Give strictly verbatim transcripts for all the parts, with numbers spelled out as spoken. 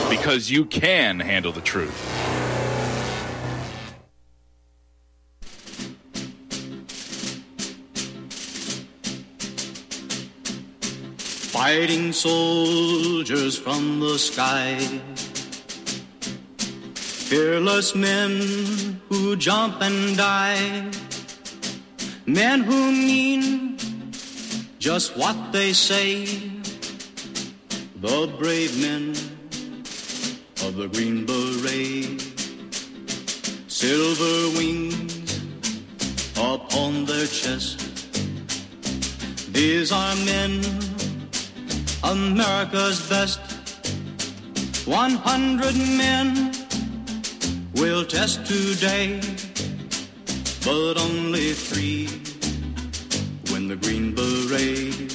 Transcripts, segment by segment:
because you can handle the truth. Fighting soldiers from the sky, fearless men who jump and die, men who mean just what they say, the brave men of the Green Beret, silver wings upon their chest. These are men, America's best. One hundred men will test today, but only three win the Green Beret.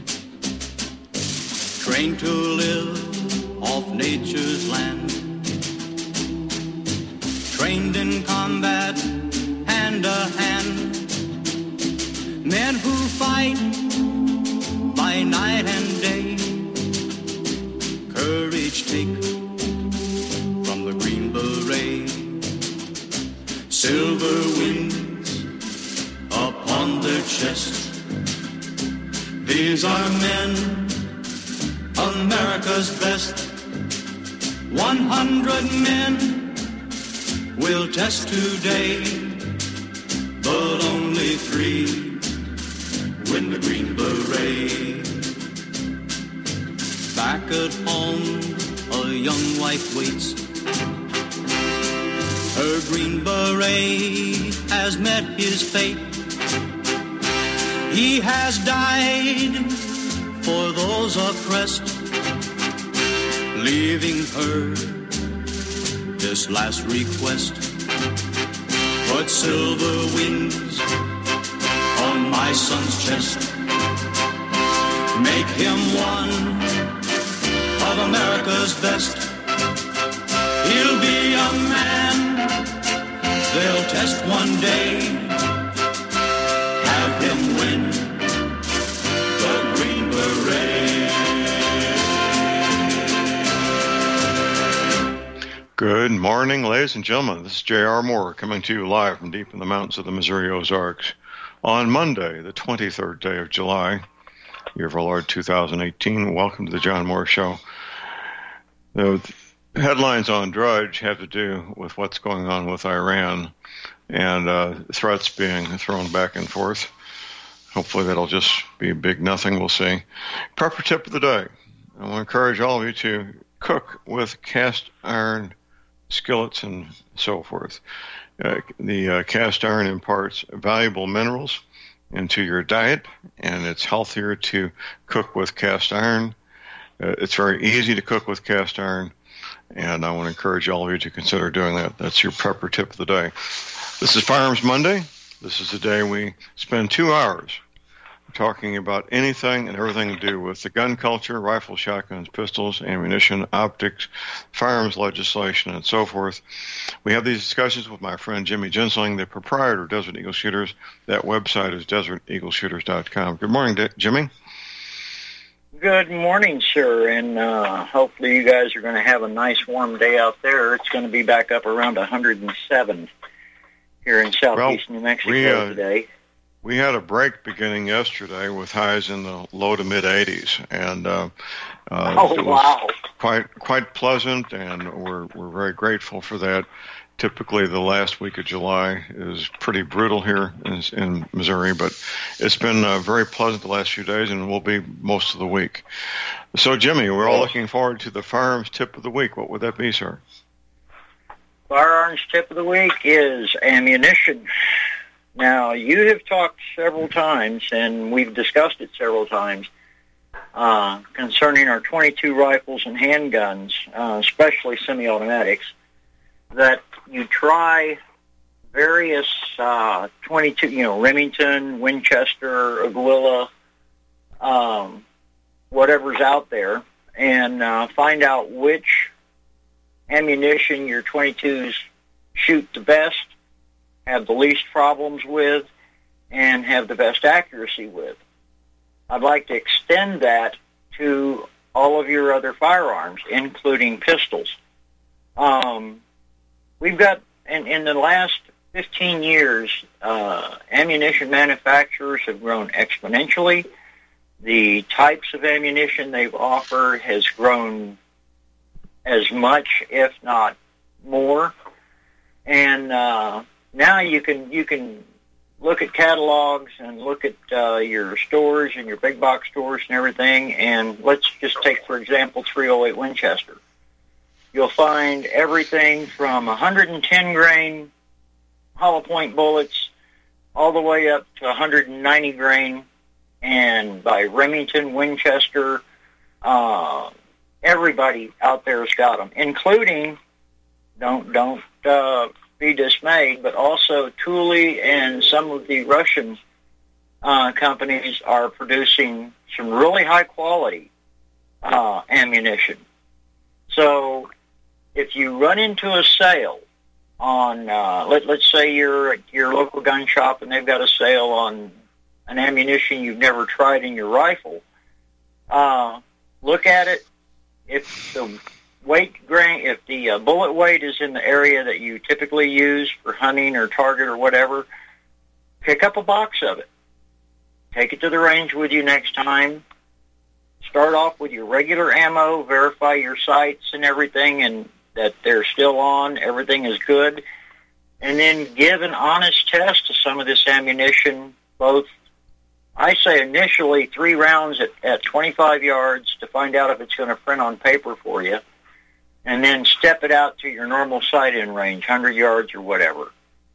Trained to live off nature's land, trained in combat hand to hand, men who fight by night and day, courage take from the Green Beret, silver wings upon their chest. These are men, America's best. One hundred men will test today, but only three win the Green Beret. Back at home, a young wife waits. Her Green Beret has met his fate. He has died for those oppressed, leaving her this last request. Put silver wings on my son's chest. Make him one of America's best. He'll be a man they'll test one day. Have him win the Green Beret. Good morning, ladies and gentlemen. This is J R. Moore coming to you live from deep in the mountains of the Missouri Ozarks on Monday, the twenty-third day of July, year of our Lord two thousand eighteen. Welcome to the John Moore Show. The headlines on Drudge have to do with what's going on with Iran and uh, threats being thrown back and forth. Hopefully that'll just be a big nothing. We'll see. Prepper tip of the day. I want to encourage all of you to cook with cast iron skillets and so forth. Uh, the uh, cast iron imparts valuable minerals into your diet, and it's healthier to cook with cast iron. Uh, it's very easy to cook with cast iron, and I want to encourage all of you to consider doing that. That's your prepper tip of the day. This is Firearms Monday. This is the day we spend two hours talking about anything and everything to do with the gun culture, rifles, shotguns, pistols, ammunition, optics, firearms legislation, and so forth. We have these discussions with my friend Jimmy Gensling, the proprietor of Desert Eagle Shooters. That website is desert eagle shooters dot com. Good morning, D- Jimmy. Good morning, sir, and uh, hopefully you guys are going to have a nice warm day out there. It's going to be back up around one hundred seven here in southeast well, New Mexico we, uh, today. We had a break beginning yesterday with highs in the low to mid eighties, and uh, uh, oh, it was wow. quite quite pleasant, and we're we're very grateful for that. Typically, the last week of July is pretty brutal here in, in Missouri, but it's been uh, very pleasant the last few days, and will be most of the week. So, Jimmy, we're all looking forward to the firearms tip of the week. What would that be, sir? Firearms tip of the week is ammunition. Now, you have talked several times, and we've discussed it several times, uh, concerning our twenty-two rifles and handguns, uh, especially semi-automatics, that you try various uh, twenty-two, you know, Remington, Winchester, Aguila, um, whatever's out there, and uh, find out which ammunition your twenty-twos shoot the best, have the least problems with, and have the best accuracy with. I'd like to extend that to all of your other firearms, including pistols. Um, we've got, in, in the last fifteen years, uh, ammunition manufacturers have grown exponentially. The types of ammunition they've offered has grown as much, if not more. And uh, now you can you can look at catalogs and look at uh, your stores and your big box stores and everything. And let's just take, for example, three oh eight Winchester. You'll find everything from one hundred ten grain hollow point bullets all the way up to one hundred ninety grain. And by Remington, Winchester, uh, everybody out there has got them, including, don't don't uh, be dismayed, but also Thule and some of the Russian uh, companies are producing some really high quality uh, ammunition. So if you run into a sale on, uh, let, let's say you're at your local gun shop and they've got a sale on an ammunition you've never tried in your rifle, uh, look at it. If the weight grain, if the uh, bullet weight is in the area that you typically use for hunting or target or whatever, pick up a box of it. Take it to the range with you next time. Start off with your regular ammo, verify your sights and everything, and that they're still on, everything is good, and then give an honest test to some of this ammunition, both, I say initially three rounds at, at twenty-five yards to find out if it's going to print on paper for you, and then step it out to your normal sight-in range, one hundred yards or whatever.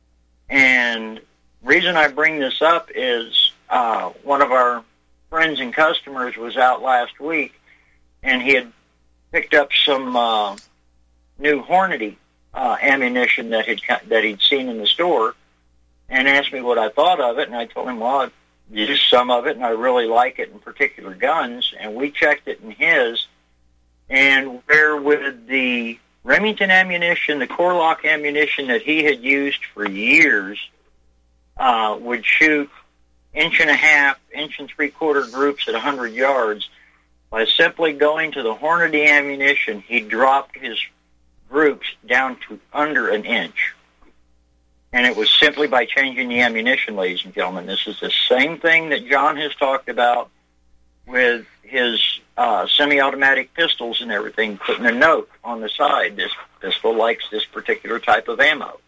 And reason I bring this up is uh, one of our friends and customers was out last week, and he had picked up some uh, new Hornady uh, ammunition that had that he'd seen in the store, and asked me what I thought of it, and I told him, well, I've used some of it, and I really like it in particular guns, and we checked it in his, and where with the Remington ammunition, the Core-Lokt ammunition that he had used for years, uh, would shoot inch and a half, inch and three-quarter groups at one hundred yards. By simply going to the Hornady ammunition, he dropped his groups down to under an inch. And it was simply by changing the ammunition, ladies and gentlemen. This is the same thing that John has talked about with his uh, semi-automatic pistols and everything, putting a note on the side, this pistol likes this particular type of ammo.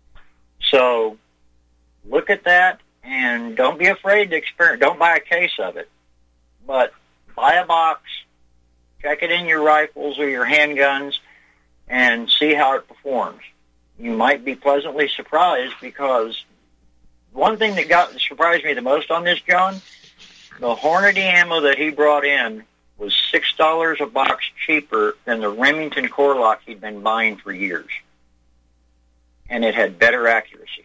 So look at that, and don't be afraid to experiment. Don't buy a case of it, but buy a box, check it in your rifles or your handguns, and see how it performs. You might be pleasantly surprised, because one thing that got surprised me the most on this, John, the Hornady ammo that he brought in was six dollars a box cheaper than the Remington Core-Lokt he'd been buying for years. And it had better accuracy.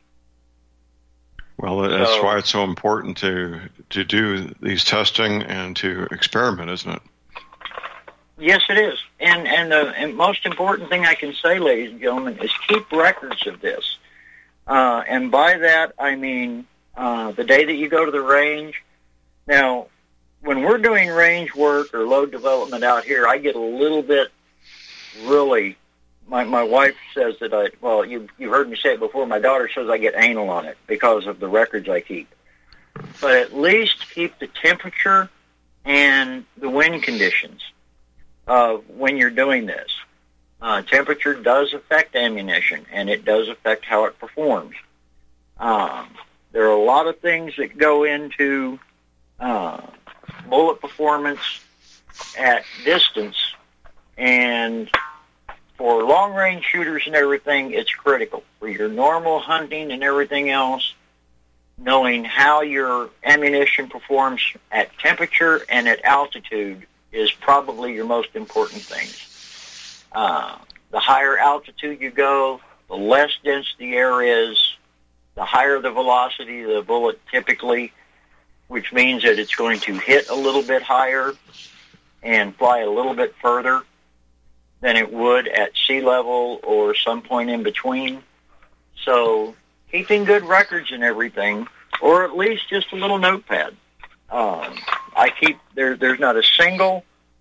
Well, that's so, why it's so important to to do these testing and to experiment, isn't it? Yes, it is. And and the and most important thing I can say, ladies and gentlemen, is keep records of this. Uh, and by that, I mean uh, the day that you go to the range. Now, when we're doing range work or load development out here, I get a little bit really, my, my wife says that I, well, you, you've heard me say it before, my daughter says I get anal on it because of the records I keep. But at least keep the temperature and the wind conditions of when you're doing this. Uh, temperature does affect ammunition, and it does affect how it performs. Um, there are a lot of things that go into uh, bullet performance at distance, and for long-range shooters and everything, it's critical. For your normal hunting and everything else, knowing how your ammunition performs at temperature and at altitude is probably your most important things. Uh, the higher altitude you go, the less dense the air is, the higher the velocity of the bullet typically, which means that it's going to hit a little bit higher and fly a little bit further than it would at sea level or some point in between. So keeping good records and everything, or at least just a little notepad. Um, I keep, there, there's not a single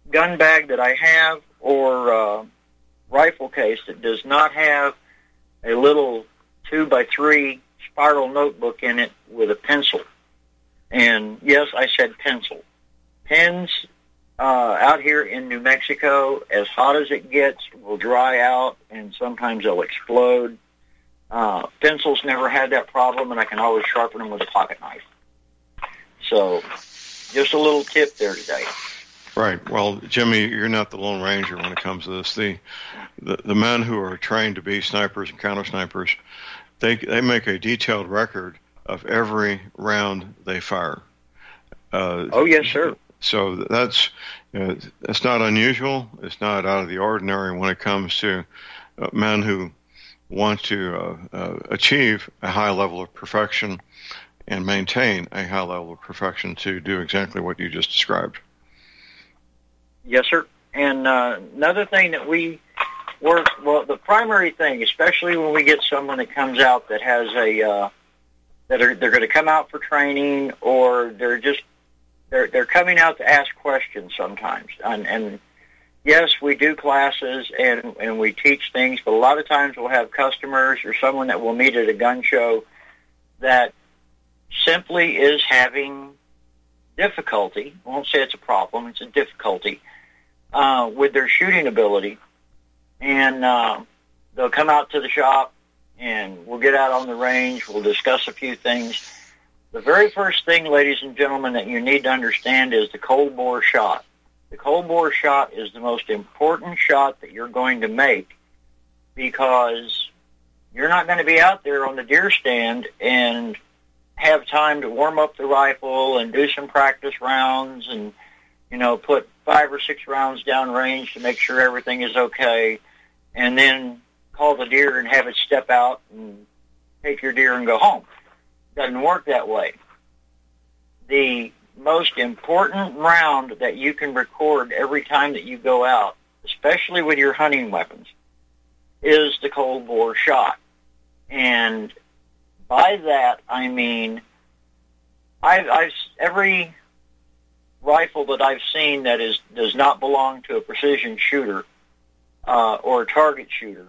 gun bag that I have or uh, rifle case that does not have a little two by three spiral notebook in it with a pencil. And yes, I said pencil. Pens uh, out here in New Mexico, as hot as it gets, will dry out, and sometimes they'll explode. Uh, pencils never had that problem, and I can always sharpen them with a pocket knife. So just a little tip there today. Right. Well, Jimmy, you're not the Lone Ranger when it comes to this. The, the the men who are trained to be snipers and counter snipers, they they make a detailed record of every round they fire. Uh, oh yes, sir. So that's you know, it's not unusual. It's not out of the ordinary when it comes to uh, men who want to uh, uh, achieve a high level of perfection and maintain a high level of perfection to do exactly what you just described. Yes, sir. And uh, another thing that we work, well, the primary thing, especially when we get someone that comes out that has a, uh, that are, they're going to come out for training, or they're just, they're, they're coming out to ask questions sometimes. And, and yes, we do classes and, and we teach things, but a lot of times we'll have customers or someone that we'll meet at a gun show that simply is having difficulty. I won't say it's a problem, it's a difficulty uh, with their shooting ability. And uh, they'll come out to the shop and we'll get out on the range, we'll discuss a few things. The very first thing, ladies and gentlemen, that you need to understand is the cold bore shot. The cold bore shot is the most important shot that you're going to make, because you're not going to be out there on the deer stand and have time to warm up the rifle and do some practice rounds and, you know, put five or six rounds down range to make sure everything is okay, and then call the deer and have it step out and take your deer and go home. Doesn't work that way. The most important round that you can record every time that you go out, especially with your hunting weapons, is the cold bore shot. And by that, I mean, I've, I've every rifle that I've seen that is does not belong to a precision shooter uh, or a target shooter,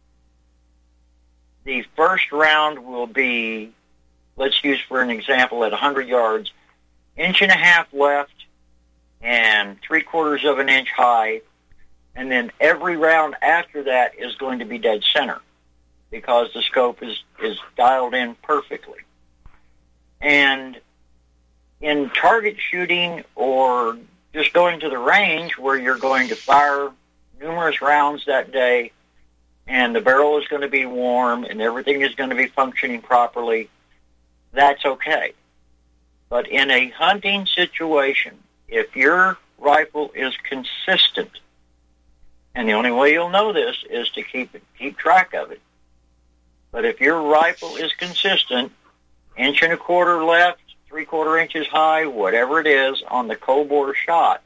the first round will be, let's use for an example, at one hundred yards, inch and a half left and three quarters of an inch high, and then every round after that is going to be dead center, because the scope is, is dialed in perfectly. And in target shooting or just going to the range where you're going to fire numerous rounds that day and the barrel is going to be warm and everything is going to be functioning properly, that's okay. But in a hunting situation, if your rifle is consistent, and the only way you'll know this is to keep it, keep track of it, but if your rifle is consistent, inch and a quarter left, three-quarter inches high, whatever it is, on the cold bore shot,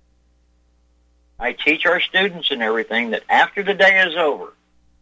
I teach our students and everything that after the day is over,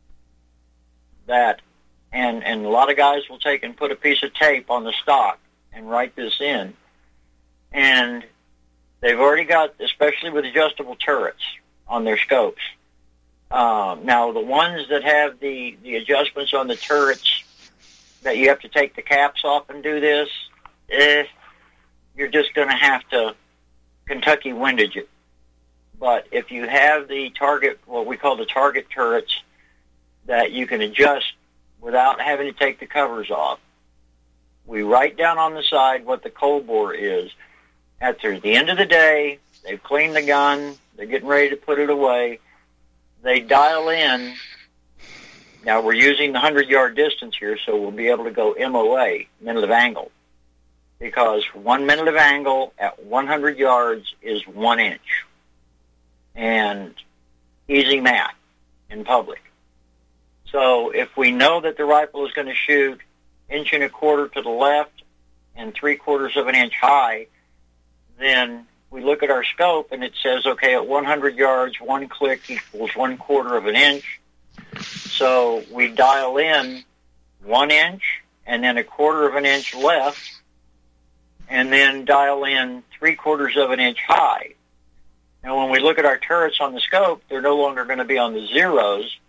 that, and, and a lot of guys will take and put a piece of tape on the stock and write this in, and they've already got, especially with adjustable turrets on their scopes. Um, now, the ones that have the, the adjustments on the turrets that you have to take the caps off and do this, eh, you're just going to have to Kentucky windage it. But if you have the target, what we call the target turrets, that you can adjust without having to take the covers off, we write down on the side what the cold bore is. At the end of the day, they've cleaned the gun, they're getting ready to put it away, they dial in. Now, we're using the one hundred-yard distance here, so we'll be able to go M O A, minute of angle, because one minute of angle at one hundred yards is one inch. And easy math in public. So if we know that the rifle is going to shoot inch and a quarter to the left and three quarters of an inch high, then we look at our scope and it says, okay, at one hundred yards, one click equals one quarter of an inch. So we dial in one inch and then a quarter of an inch left, and then dial in three quarters of an inch high. And when we look at our turrets on the scope, they're no longer going to be on the zeros.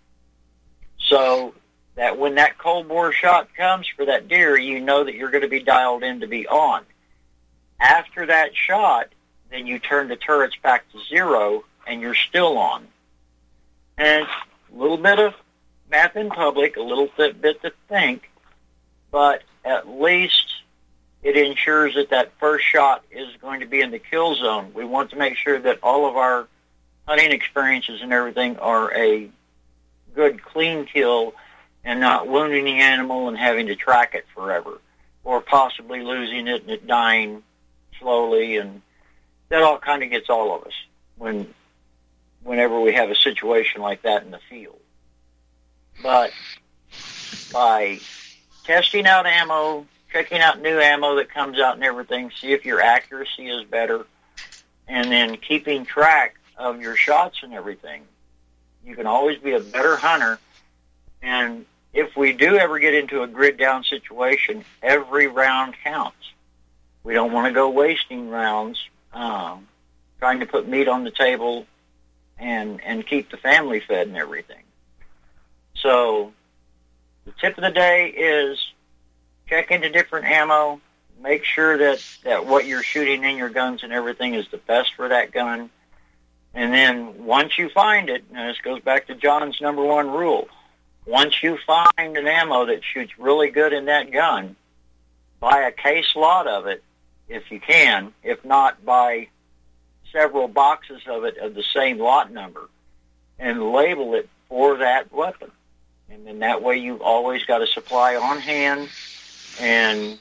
So that when that cold bore shot comes for that deer, you know that you're going to be dialed in to be on. After that shot, then you turn the turrets back to zero, and you're still on. And it's a little bit of math in public, a little bit, bit to think, but at least it ensures that that first shot is going to be in the kill zone. We want to make sure that all of our hunting experiences and everything are a good, clean kill and not wounding the animal and having to track it forever, or possibly losing it and it dying slowly, and that all kind of gets all of us when, whenever we have a situation like that in the field. But by testing out ammo, checking out new ammo that comes out and everything, see if your accuracy is better, and then keeping track of your shots and everything, you can always be a better hunter. And if we do ever get into a grid down situation, every round counts. We don't want to go wasting rounds, um, trying to put meat on the table and, and keep the family fed and everything. So the tip of the day is check into different ammo, make sure that, that what you're shooting in your guns and everything is the best for that gun. And then once you find it, and this goes back to John's number one rule, once you find an ammo that shoots really good in that gun, buy a case lot of it if you can. If not, buy several boxes of it of the same lot number and label it for that weapon. And then that way you've always got a supply on hand, and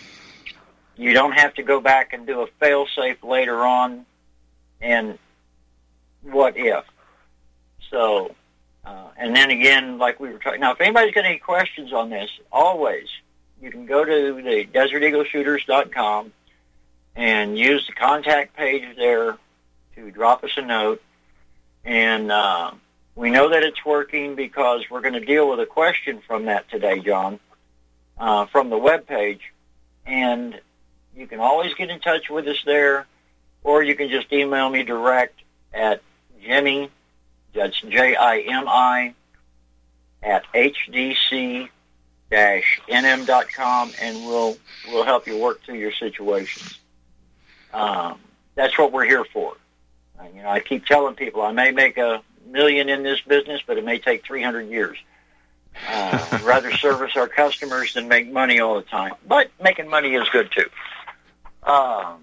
you don't have to go back and do a fail-safe later on and what if. So, uh, and then again, like we were talking, now if anybody's got any questions on this, always, you can go to the desert eagle shooters dot com and use the contact page there to drop us a note. And uh, we know that it's working because we're going to deal with a question from that today, John, uh, from the webpage. And you can always get in touch with us there, or you can just email me direct at Jimmy, that's J I M I, at H D C N M dot com, and we'll we'll help you work through your situations. Um, that's what we're here for. Uh, you know, I keep telling people I may make a million in this business, but it may take three hundred years. Uh, I'd rather service our customers than make money all the time. But making money is good, too. Um,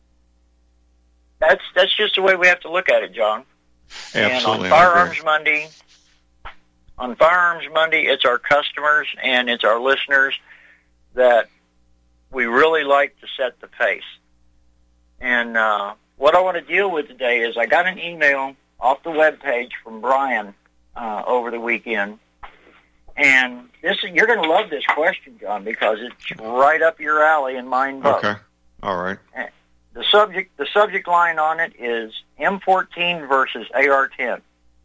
that's that's just the way we have to look at it, John. Absolutely. And on Firearms Monday, on Firearms Monday, it's our customers and it's our listeners that we really like to set the pace. And uh, what I want to deal with today is I got an email off the webpage from Brian uh, over the weekend. And this you're going to love this question, John, because it's right up your alley and mine both. Okay. All right. The subject, the subject line on it is M fourteen versus A R ten.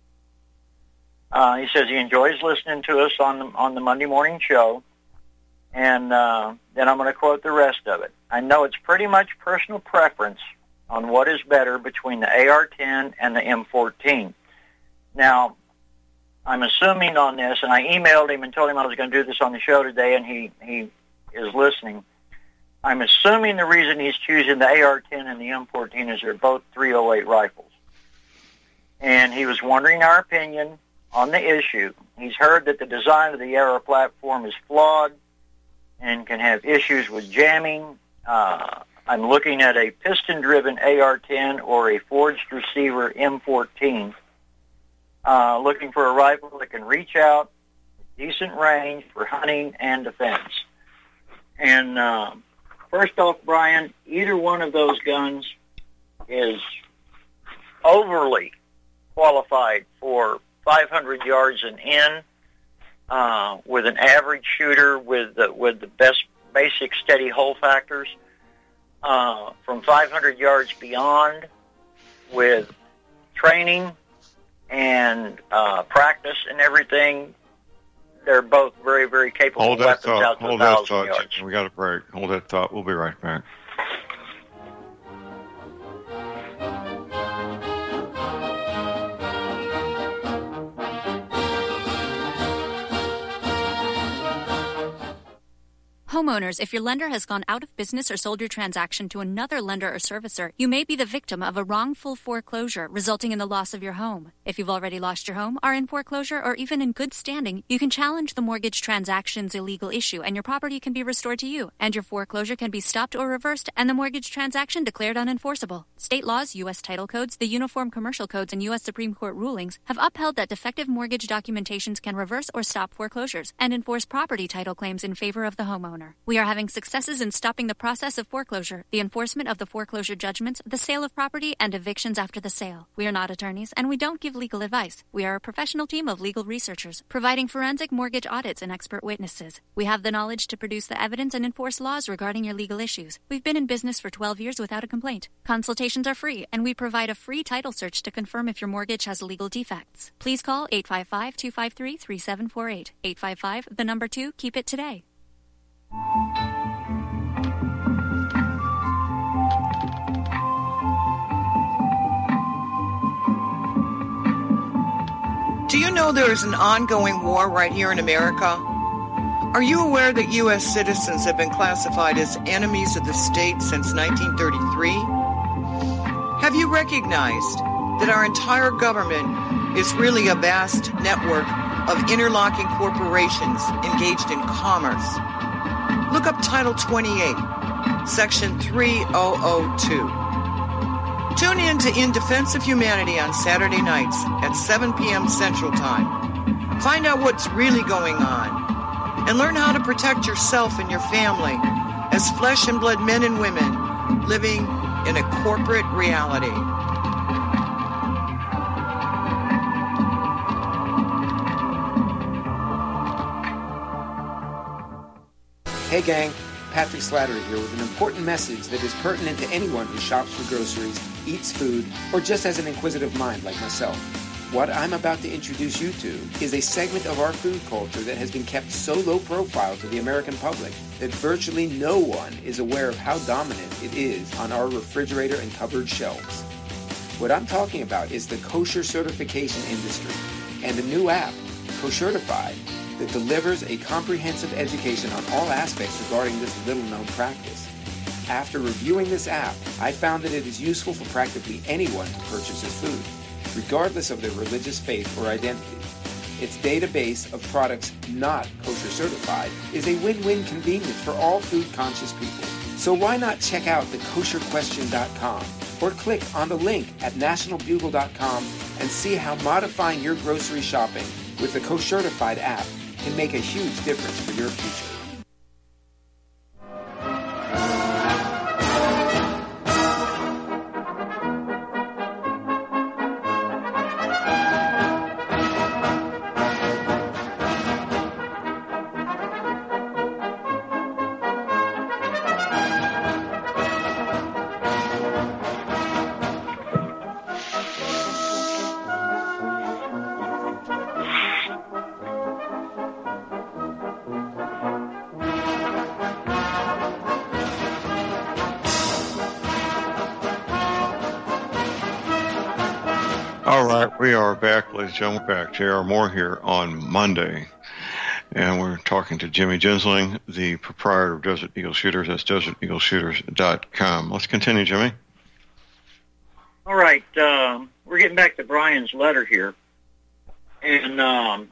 Uh, he says he enjoys listening to us on the, on the Monday morning show, and uh, then I'm going to quote the rest of it. I know it's pretty much personal preference on what is better between the A R ten and the M fourteen. Now, I'm assuming on this, and I emailed him and told him I was going to do this on the show today, and he, he is listening. I'm assuming the reason he's choosing the A R ten and the M fourteen is they're both three oh eight rifles. And he was wondering our opinion on the issue. He's heard that the design of the A R platform is flawed and can have issues with jamming. Uh, I'm looking at a piston-driven A R ten or a forged receiver M fourteen. Uh, looking for a rifle that can reach out, decent range for hunting and defense. And uh, first off, Brian, either one of those guns is overly qualified for five hundred yards and in, uh, with an average shooter with the, with the best basic steady hole factors. Uh, from five hundred yards beyond, with training and uh, practice and everything, they're both very, very capable Hold that weapons thought. out to Hold a that thousand thought. yards. We got a break. Hold that thought. We'll be right back. Homeowners, if your lender has gone out of business or sold your transaction to another lender or servicer, you may be the victim of a wrongful foreclosure, resulting in the loss of your home. If you've already lost your home, are in foreclosure, or even in good standing, you can challenge the mortgage transaction's illegal issue, and your property can be restored to you, and your foreclosure can be stopped or reversed, and the mortgage transaction declared unenforceable. State laws, U S title codes, the Uniform Commercial Codes, and U S Supreme Court rulings have upheld that defective mortgage documentations can reverse or stop foreclosures and enforce property title claims in favor of the homeowner. We are having successes in stopping the process of foreclosure, the enforcement of the foreclosure judgments, the sale of property, and evictions after the sale. We are not attorneys, and we don't give legal advice. We are a professional team of legal researchers, providing forensic mortgage audits and expert witnesses. We have the knowledge to produce the evidence and enforce laws regarding your legal issues. We've been in business for twelve years without a complaint. Consultations are free, and we provide a free title search to confirm if your mortgage has legal defects. Please call eight five five, two five three, three seven four eight. eight five five, the number two, keep it today. Do you know there is an ongoing war right here in America? Are you aware that U S citizens have been classified as enemies of the state since nineteen thirty-three? Have you recognized that our entire government is really a vast network of interlocking corporations engaged in commerce? Look up Title twenty-eight, Section three thousand two. Tune in to In Defense of Humanity on Saturday nights at seven p.m. Central Time. Find out what's really going on and learn how to protect yourself and your family as flesh and blood men and women living in a corporate reality. Hey gang, Patrick Slattery here with an important message that is pertinent to anyone who shops for groceries, eats food, or just has an inquisitive mind like myself. What I'm about to introduce you to is a segment of our food culture that has been kept so low profile to the American public that virtually no one is aware of how dominant it is on our refrigerator and cupboard shelves. What I'm talking about is the kosher certification industry and a new app, Koshertified, that delivers a comprehensive education on all aspects regarding this little-known practice. After reviewing this app, I found that it is useful for practically anyone who purchases food, regardless of their religious faith or identity. Its database of products not kosher certified is a win-win convenience for all food-conscious people. So why not check out the kosher question dot com or click on the link at national bugle dot com and see how modifying your grocery shopping with the Koshertified app can make a huge difference for your future. All right, we are back, ladies and gentlemen, back. J R Moore here on Monday. And we're talking to Jimmy Gensling, the proprietor of Desert Eagle Shooters. That's desert eagle shooters dot com. Let's continue, Jimmy. All right, um, we're getting back to Brian's letter here. And um,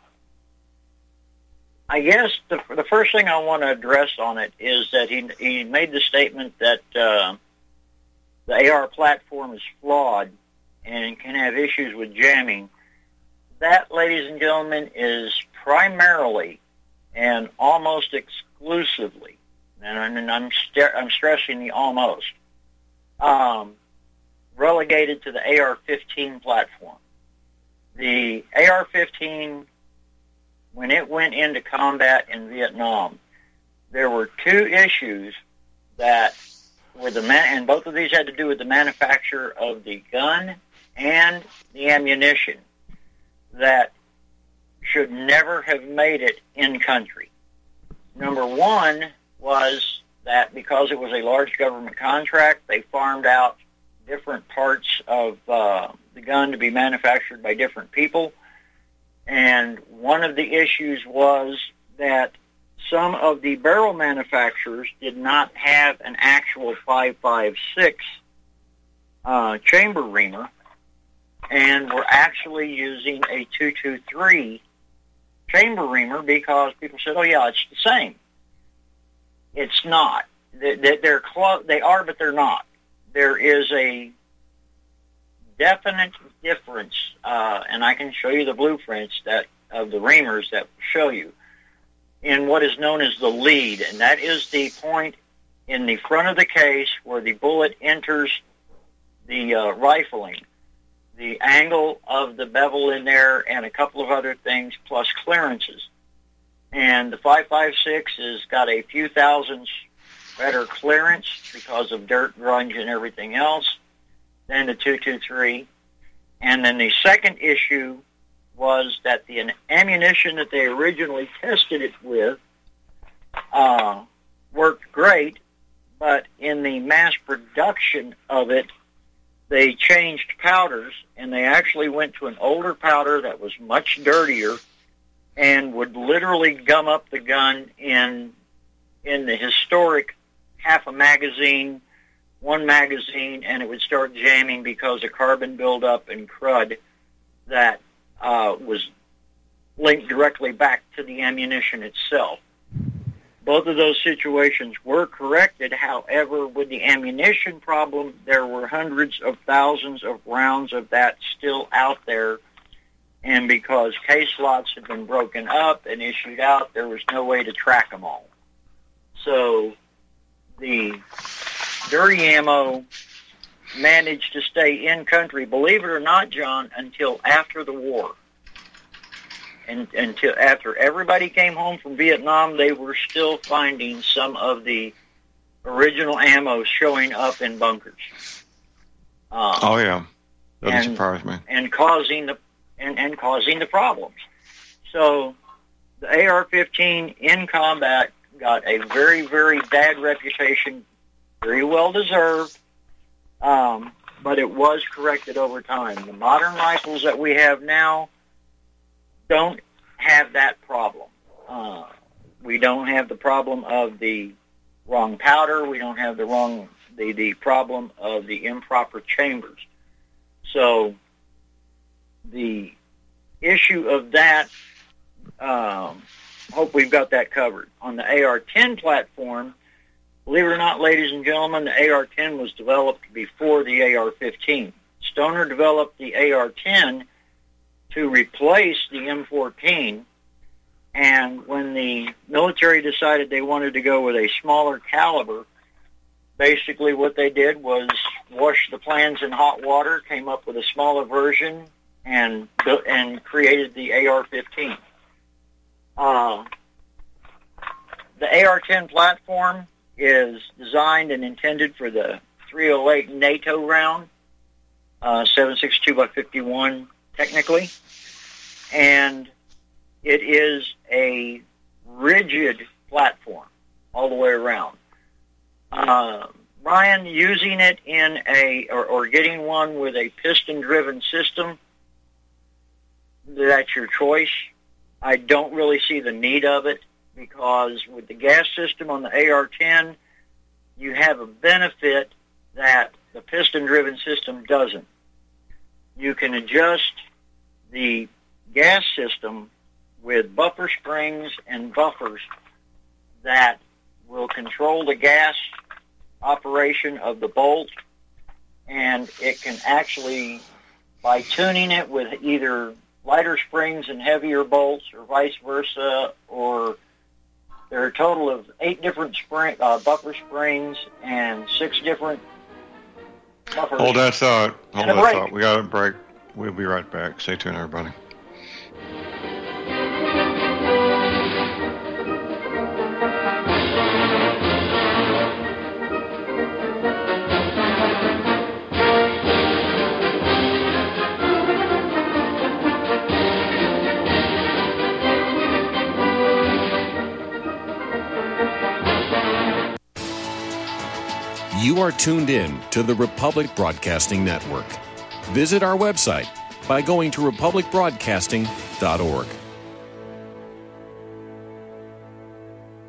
I guess the, the first thing I want to address on it is that he, he made the statement that uh, the A R platform is flawed and can have issues with jamming. That, ladies and gentlemen, is primarily and almost exclusively, and I'm, I'm, st- I'm stressing the almost, um, relegated to the A R fifteen platform. The A R fifteen, when it went into combat in Vietnam, there were two issues that were the man, and both of these had to do with the manufacture of the gun and the ammunition that should never have made it in country. Number one was that because it was a large government contract, they farmed out different parts of uh, the gun to be manufactured by different people. And one of the issues was that some of the barrel manufacturers did not have an actual five five six uh, chamber reamer, and were actually using a two two three chamber reamer because people said, oh, yeah, it's the same. It's not. They're close. They are, but they're not. There is a definite difference, uh, and I can show you the blueprints that of the reamers that show you, in what is known as the lead, and that is the point in the front of the case where the bullet enters the uh, rifling, the angle of the bevel in there, and a couple of other things, plus clearances. And the five five six has got a few thousandths better clearance because of dirt, grunge, and everything else than the two two three. And then the second issue was that the ammunition that they originally tested it with uh, worked great, but in the mass production of it, they changed powders, and they actually went to an older powder that was much dirtier and would literally gum up the gun in in the historic half a magazine, one magazine, and it would start jamming because of carbon buildup and crud that uh, was linked directly back to the ammunition itself. Both of those situations were corrected. However, with the ammunition problem, there were hundreds of thousands of rounds of that still out there. And because case lots had been broken up and issued out, there was no way to track them all. So the dirty ammo managed to stay in country, believe it or not, John, until after the war. And until after everybody came home from Vietnam, they were still finding some of the original ammo showing up in bunkers. Um, oh yeah, doesn't and, surprise me. And causing the and, and causing the problems. So the A R fifteen in combat got a very, very bad reputation, very well deserved, um, but it was corrected over time. The modern rifles that we have now don't have that problem. Uh, we don't have the problem of the wrong powder. We don't have the wrong the, the problem of the improper chambers. So the issue of that, um, hope we've got that covered. On the A R ten platform, believe it or not, ladies and gentlemen, the A R ten was developed before the A R fifteen. Stoner developed the A R ten to replace the M fourteen, and when the military decided they wanted to go with a smaller caliber, basically what they did was wash the plans in hot water, came up with a smaller version, and and created the A R fifteen. Uh, the A R ten platform is designed and intended for the three oh eight NATO round, uh, seven sixty-two by fifty-one technically, and it is a rigid platform all the way around. Uh, Brian, using it in a, or, or getting one with a piston-driven system, that's your choice. I don't really see the need of it because with the gas system on the A R ten, you have a benefit that the piston-driven system doesn't. You can adjust the gas system with buffer springs and buffers that will control the gas operation of the bolt, and it can actually, by tuning it with either lighter springs and heavier bolts or vice versa, or there are a total of eight different spring, uh, buffer springs and six different buffers. Hold that thought. Hold And a that break. thought. We got a break. We'll be right back. Stay tuned, everybody. You are tuned in to the Republic Broadcasting Network. Visit our website by going to republic broadcasting dot org.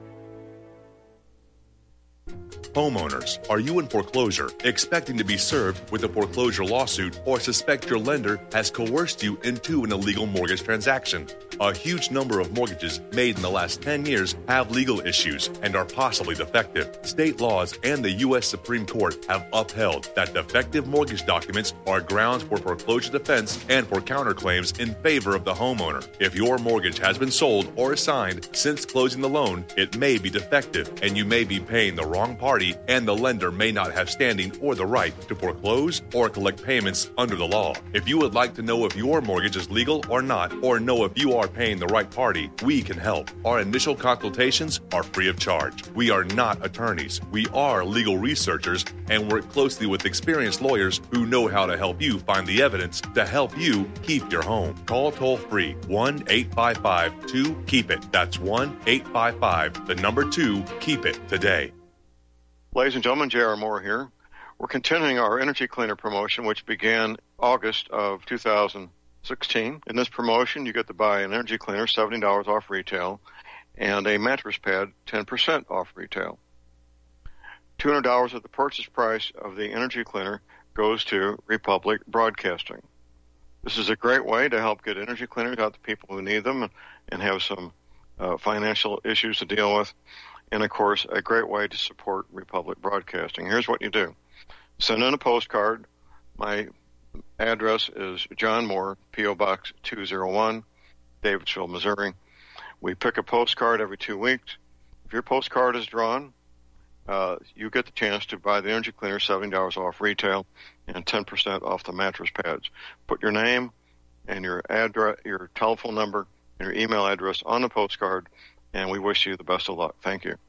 Homeowners, are you in foreclosure, expecting to be served with a foreclosure lawsuit, or suspect your lender has coerced you into an illegal mortgage transaction? A huge number of mortgages made in the last ten years have legal issues and are possibly defective. State laws and the U S Supreme Court have upheld that defective mortgage documents are grounds for foreclosure defense and for counterclaims in favor of the homeowner. If your mortgage has been sold or assigned since closing the loan, it may be defective and you may be paying the wrong party, and the lender may not have standing or the right to foreclose or collect payments under the law. If you would like to know if your mortgage is legal or not, or know if you are paying the right party, we can help. Our initial consultations are free of charge. We are not attorneys. We are legal researchers and work closely with experienced lawyers who know how to help you find the evidence to help you keep your home. Call toll free one eight five five two keep it. That's one eight five five, the number two, keep it today. Ladies and gentlemen, J R. Moore here. We're continuing our energy cleaner promotion, which began August of two thousand sixteen. In this promotion, you get to buy an energy cleaner, seventy dollars off retail, and a mattress pad, ten percent off retail. two hundred dollars of the purchase price of the energy cleaner goes to Republic Broadcasting. This is a great way to help get energy cleaners out to people who need them and have some uh, financial issues to deal with. And, of course, a great way to support Republic Broadcasting. Here's what you do. Send in a postcard. My address is John Moore, P O. Box two oh one, Davidsville, Missouri. We pick a postcard every two weeks. If your postcard is drawn, uh, you get the chance to buy the energy cleaner, seventy dollars off retail, and ten percent off the mattress pads. Put your name and your address, your telephone number, and your email address on the postcard, and we wish you the best of luck. Thank you.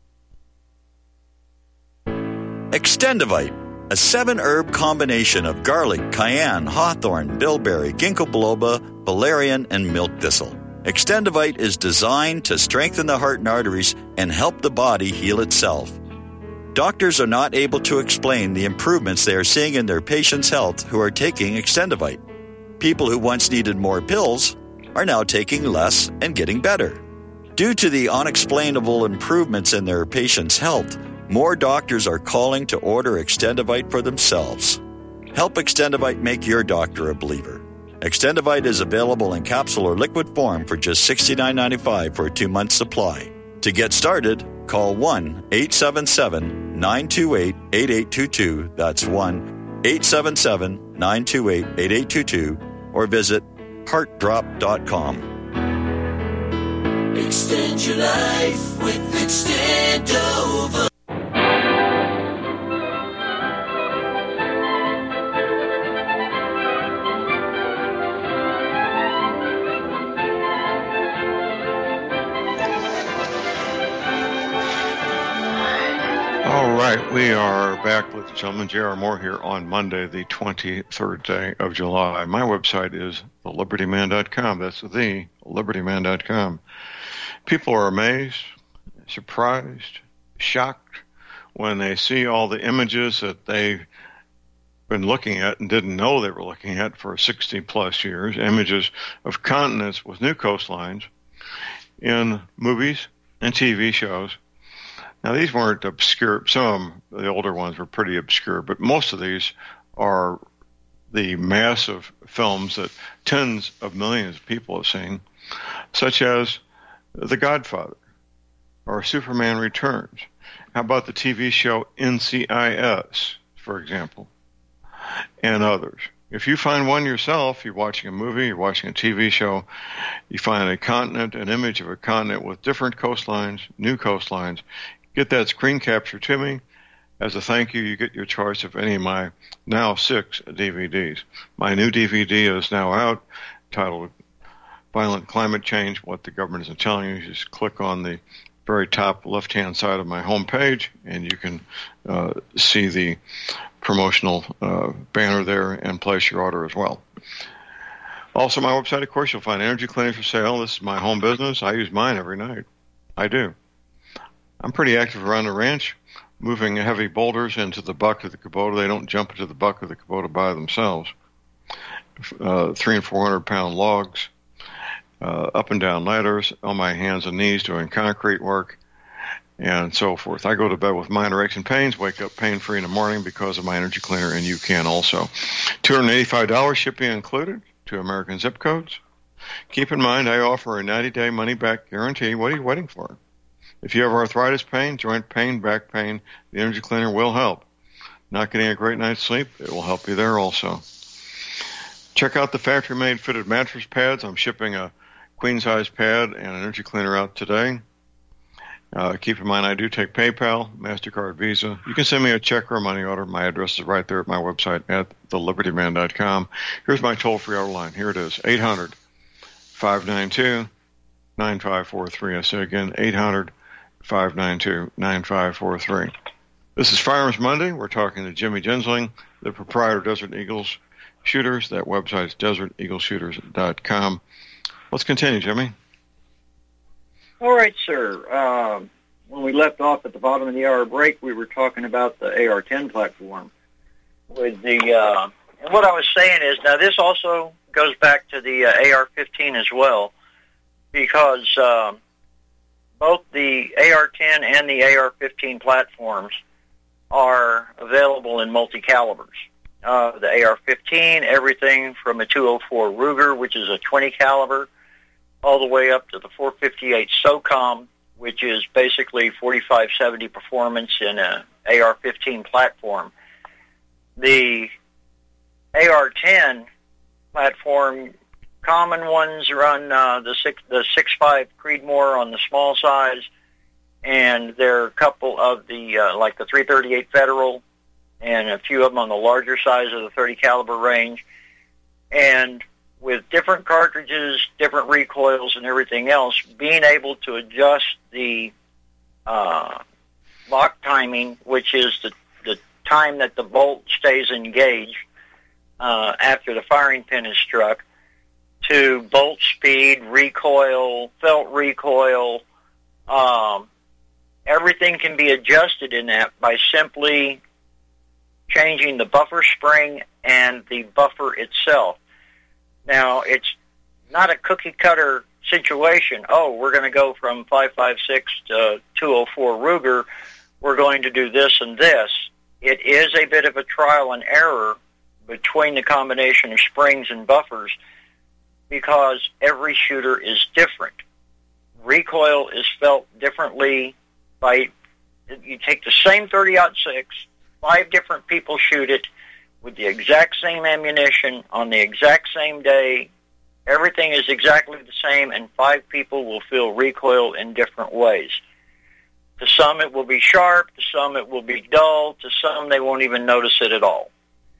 Extendivite, a seven-herb combination of garlic, cayenne, hawthorn, bilberry, ginkgo biloba, valerian, and milk thistle. Extendivite is designed to strengthen the heart and arteries and help the body heal itself. Doctors are not able to explain the improvements they are seeing in their patients' health who are taking Extendivite. People who once needed more pills are now taking less and getting better. Due to the unexplainable improvements in their patients' health, more doctors are calling to order Extendivite for themselves. Help Extendivite make your doctor a believer. Extendivite is available in capsule or liquid form for just sixty-nine ninety-five for a two-month supply. To get started, call one eight seven seven, nine two eight, eight eight two two. That's one eight seven seven, nine two eight, eight eight two two, or visit heart drop dot com. Extend your life with Extendova. All right, we are back with gentleman J R. Moore here on Monday, the twenty-third day of July. My website is the liberty man dot com. That's the liberty man dot com. People are amazed, surprised, shocked when they see all the images that they've been looking at and didn't know they were looking at for sixty plus years, images of continents with new coastlines in movies and T V shows. Now, these weren't obscure. Some of the older ones were pretty obscure, but most of these are the massive films that tens of millions of people have seen, such as The Godfather or Superman Returns. How about the T V show N C I S, for example, and others? If you find one yourself, you're watching a movie, you're watching a T V show, you find a continent, an image of a continent with different coastlines, new coastlines, get that screen capture to me. As a thank you, you get your choice of any of my now six D V Ds. My new D V D is now out, titled Violent Climate Change, What the Government Isn't Telling You. You just click on the very top left-hand side of my home page, and you can uh, see the promotional uh, banner there and place your order as well. Also, my website, of course, you'll find energy cleaners for sale. This is my home business. I use mine every night. I do. I'm pretty active around the ranch, moving heavy boulders into the buck of the Kubota. They don't jump into the buck of the Kubota by themselves. Uh, three and four hundred pound logs, uh, up and down ladders, on my hands and knees doing concrete work. and so forth. I go to bed with minor aches and pains, wake up pain-free in the morning because of my energy cleaner, and you can also. two hundred eighty-five dollars shipping included to American zip codes. Keep in mind, I offer a ninety-day money-back guarantee. What are you waiting for? If you have arthritis pain, joint pain, back pain, the energy cleaner will help. Not getting a great night's sleep, it will help you there also. Check out the factory-made fitted mattress pads. I'm shipping a queen-size pad and an energy cleaner out today. Uh, keep in mind, I do take PayPal, MasterCard, Visa. You can send me a check or a money order. My address is right there at my website at the liberty man dot com. Here's my toll-free order line. Here it is, eight hundred, five nine two, nine five four three. I say again, eight hundred, five nine two, nine five four three. This is Firearms Monday. We're talking to Jimmy Gensling, the proprietor of Desert Eagles Shooters. That website is desert eagle shooters dot com. Let's continue, Jimmy. All right, sir. Uh, when we left off at the bottom of the hour break, we were talking about the A R ten platform. With the uh, and what I was saying is, now this also goes back to the uh, A R fifteen as well, because uh, both the A R ten and the A R fifteen platforms are available in multi-calibers. Uh, the A R fifteen, everything from a two oh four Ruger, which is a twenty caliber, all the way up to the four fifty-eight SOCOM, which is basically forty-five seventy performance in a A R fifteen platform. The A R ten platform, common ones run uh, the six the six five Creedmoor on the small size, and there are a couple of the uh, like the three thirty-eight Federal, and a few of them on the larger size of the thirty caliber range, and with different cartridges, different recoils, and everything else, being able to adjust the uh, lock timing, which is the, the time that the bolt stays engaged uh, after the firing pin is struck, to bolt speed, recoil, felt recoil. Um, everything can be adjusted in that by simply changing the buffer spring and the buffer itself. Now, it's not a cookie-cutter situation. Oh, we're going to go from five five six to two oh four Ruger. We're going to do this and this. It is a bit of a trial and error between the combination of springs and buffers because every shooter is different. Recoil is felt differently by, you take the same thirty aught six, five different people shoot it, with the exact same ammunition on the exact same day. Everything is exactly the same, and five people will feel recoil in different ways. To some it will be sharp, to some it will be dull, to some they won't even notice it at all.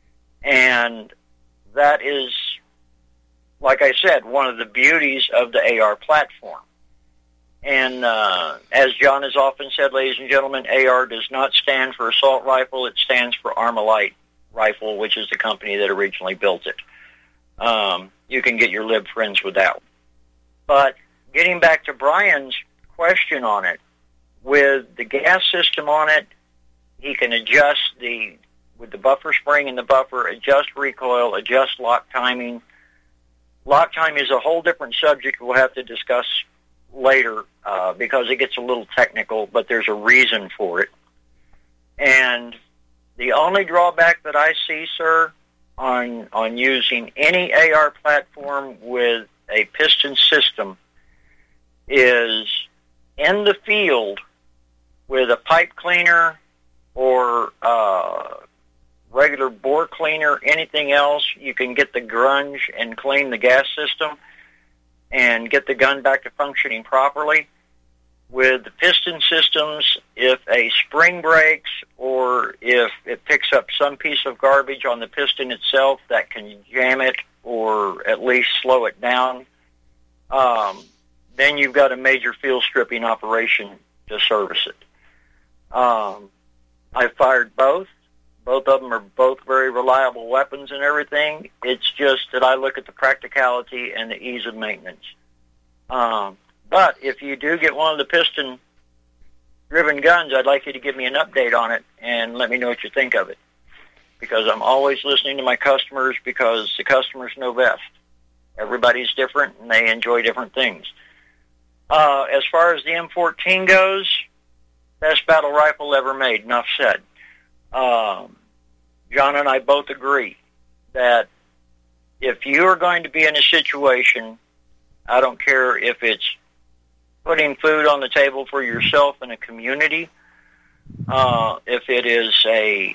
And that is, like I said, one of the beauties of the A R platform. And uh, as John has often said, ladies and gentlemen, A R does not stand for assault rifle, it stands for Armalite Rifle, which is the company that originally built it. Um, you can get your lib friends with that one. But getting back to Brian's question on it, with the gas system on it, he can adjust the, with the buffer spring and the buffer, adjust recoil, adjust lock timing. Lock time is a whole different subject we'll have to discuss later uh, because it gets a little technical, but there's a reason for it. And the only drawback that I see, sir, on on using any A R platform with a piston system is in the field with a pipe cleaner or uh, regular bore cleaner, anything else, you can get the grunge and clean the gas system and get the gun back to functioning properly. With the piston systems, if a spring breaks or if it picks up some piece of garbage on the piston itself that can jam it or at least slow it down, um, then you've got a major field stripping operation to service it. Um, I've fired both. Both of them are both very reliable weapons and everything. It's just that I look at the practicality and the ease of maintenance. Um, But if you do get one of the piston-driven guns, I'd like you to give me an update on it and let me know what you think of it. Because I'm always listening to my customers because the customers know best. Everybody's different and they enjoy different things. Uh, as far as the M fourteen goes, Best battle rifle ever made. Enough said. Um, John and I both agree that if you are going to be in a situation, I don't care if it's putting food on the table for yourself in a community, uh, if it is a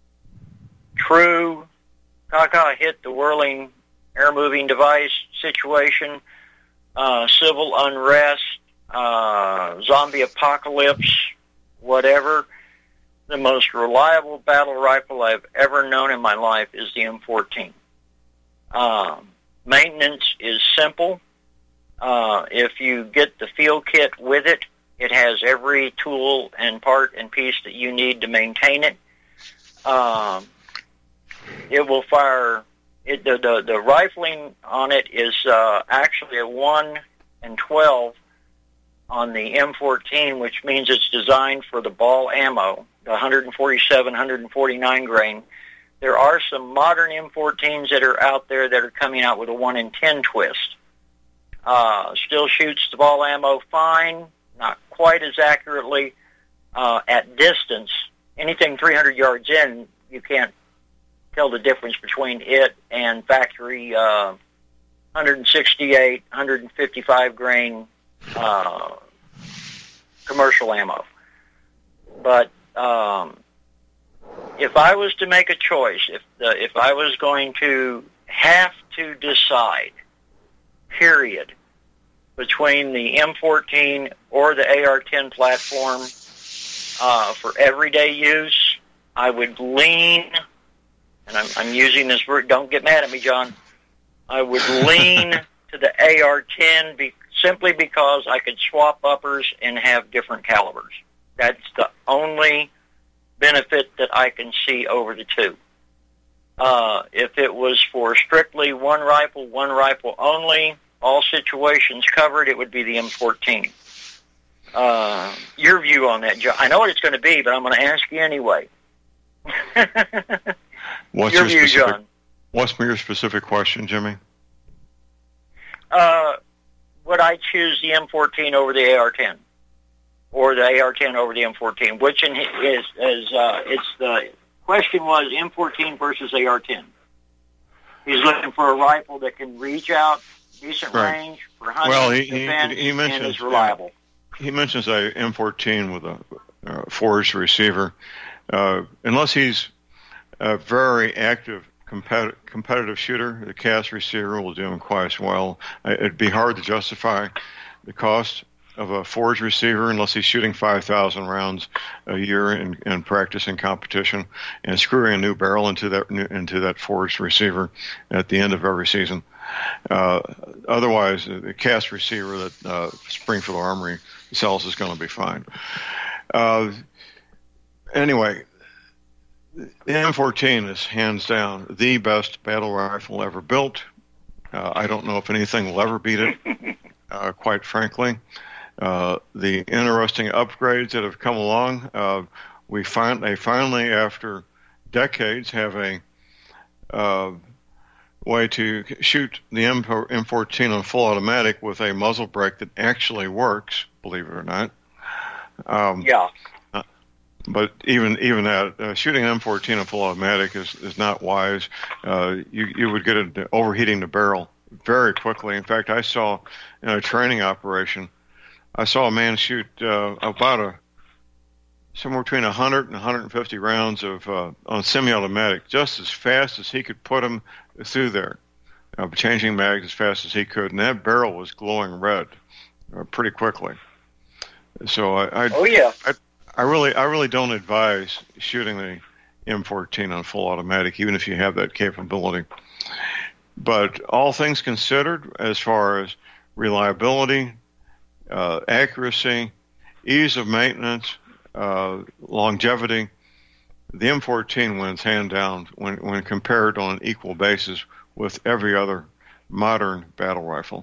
true caca hit the whirling air moving device situation, uh, civil unrest, uh, zombie apocalypse, whatever, the most reliable battle rifle I've ever known in my life is the M fourteen. Um, maintenance is simple. Uh, if you get the field kit with it, it has every tool and part and piece that you need to maintain it. Um, it will fire. It, the, the the rifling on it is uh, actually a one and twelve on the M fourteen, which means it's designed for the ball ammo, the one forty-seven, one forty-nine grain. There are some modern M fourteens that are out there that are coming out with a one in ten twist. Uh, still shoots the ball ammo fine, not quite as accurately. Uh, at distance, anything three hundred yards in, you can't tell the difference between it and factory uh, one sixty-eight, one fifty-five grain uh, commercial ammo. But um, if I was to make a choice, if the, if I was going to have to decide, period, between the M fourteen or the A R ten platform uh, for everyday use, I would lean, and I'm, I'm using this word, don't get mad at me, John, I would lean to the A R ten be, simply because I could swap uppers and have different calibers. That's the only benefit that I can see over the two. Uh, if it was for strictly one rifle, one rifle only, all situations covered, it would be the M fourteen. Uh, your view on that, John? I know what it's going to be, but I'm going to ask you anyway. What's your, your view, specific, John? What's your specific question, Jimmy? Uh, would I choose the M fourteen over the A R ten, or the A R ten over the M fourteen? Which in, is is uh, it's the question was M fourteen versus A R ten. He's looking for a rifle that can reach out, decent right. range for hunting, well, he, defense, he, he mentions, and is reliable. Uh, he mentions a M fourteen with a uh, forged receiver. Uh, unless he's a very active competi- competitive shooter, the cast receiver will do him quite as well. It'd be hard to justify the cost of a forged receiver unless he's shooting five thousand rounds a year in, in practice and competition and screwing a new barrel into that into that forged receiver at the end of every season. Uh, otherwise, the cast receiver that uh, Springfield Armory sells is going to be fine. Uh, anyway, the M fourteen is hands down the best battle rifle ever built. Uh, I don't know if anything will ever beat it, uh, quite frankly. Uh, the interesting upgrades that have come along, uh, we find they finally, after decades, have a uh, way to shoot the M fourteen on full automatic with a muzzle brake that actually works, believe it or not. Um, yeah. Uh, but even even that, uh, shooting an M fourteen on full automatic is, is not wise. Uh, you, you would get it overheating the barrel very quickly. In fact, I saw in a training operation, I saw a man shoot uh, about a somewhere between one hundred and one hundred fifty rounds of uh, on semi-automatic, just as fast as he could put them through there, uh, changing mags as fast as he could, and that barrel was glowing red uh, pretty quickly. So I, I, oh yeah, I, I really, I really don't advise shooting the M fourteen on full automatic, even if you have that capability. But all things considered, as far as reliability, Uh, accuracy, ease of maintenance, uh, longevity, the M fourteen wins hand down when, when compared on an equal basis with every other modern battle rifle.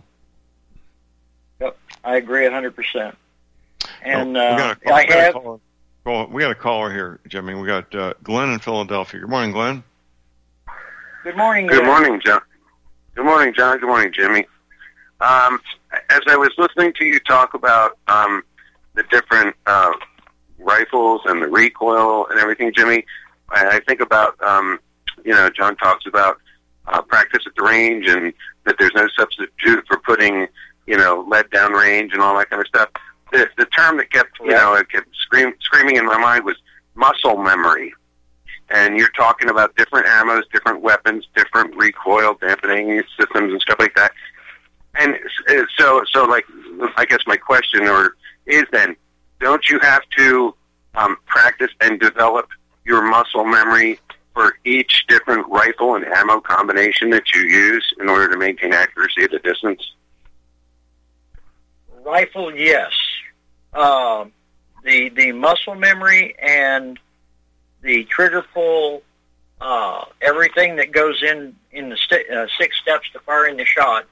Yep, I agree one hundred percent. And oh, we uh, got a call, I we got have... a caller, well, we got a caller here, Jimmy. We got uh, Glenn in Philadelphia. Good morning, Glenn. Good morning, Glenn. Good morning, John. Good morning, John. Good morning, Jimmy. Um, as I was listening to you talk about um, the different uh, rifles and the recoil and everything, Jimmy, I, I think about, um, you know, John talks about uh, practice at the range and that there's no substitute for putting, you know, lead down range and all that kind of stuff. The, the term that kept, you know, it kept scream, screaming in my mind was muscle memory. And you're talking about different ammos, different weapons, different recoil dampening systems and stuff like that. And so, so like, I guess my question or is then, don't you have to um, practice and develop your muscle memory for each different rifle and ammo combination that you use in order to maintain accuracy at the distance? Rifle, yes. Uh, the the muscle memory and the trigger pull, uh, everything that goes in in the st- uh, six steps to firing the shot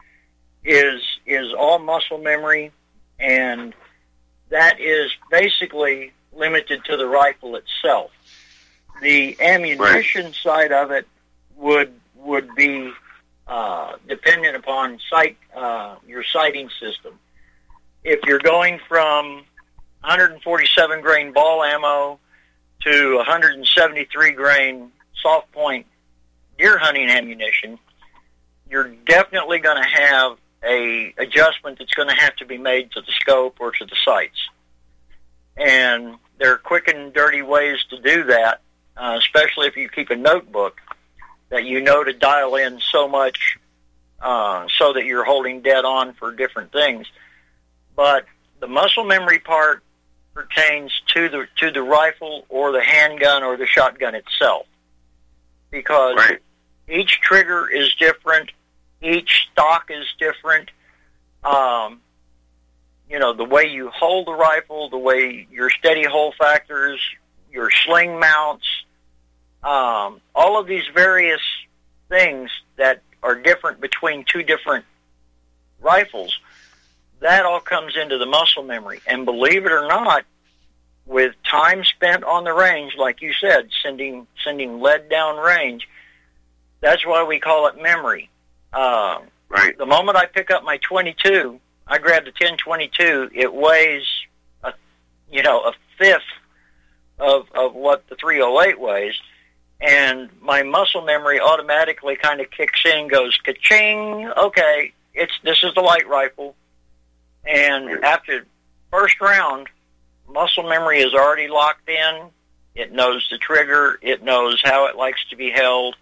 is is all muscle memory, and that is basically limited to the rifle itself. The ammunition right. side of it would would be uh, dependent upon sight uh, your sighting system. If you're going from one forty-seven grain ball ammo to one seventy-three grain soft point deer hunting ammunition, you're definitely going to have a adjustment that's going to have to be made to the scope or to the sights. And there are quick and dirty ways to do that, uh, especially if you keep a notebook that you know to dial in so much uh, so that you're holding dead on for different things. But the muscle memory part pertains to the to the rifle or the handgun or the shotgun itself, because right. each trigger is different, each stock is different. Um, you know, the way you hold the rifle, the way your steady hold factors, your sling mounts, um, all of these various things that are different between two different rifles. That all comes into the muscle memory. And believe it or not, with time spent on the range, like you said, sending sending lead down range, that's why we call it memory. Uh, right. The moment I pick up my twenty-two, I grab the ten twenty-two, it weighs, a, you know, a fifth of, of what the three oh eight weighs, and my muscle memory automatically kind of kicks in and goes, ka-ching, okay, it's this is the light rifle. And after first round, muscle memory is already locked in. It knows the trigger. It knows how it likes to be held.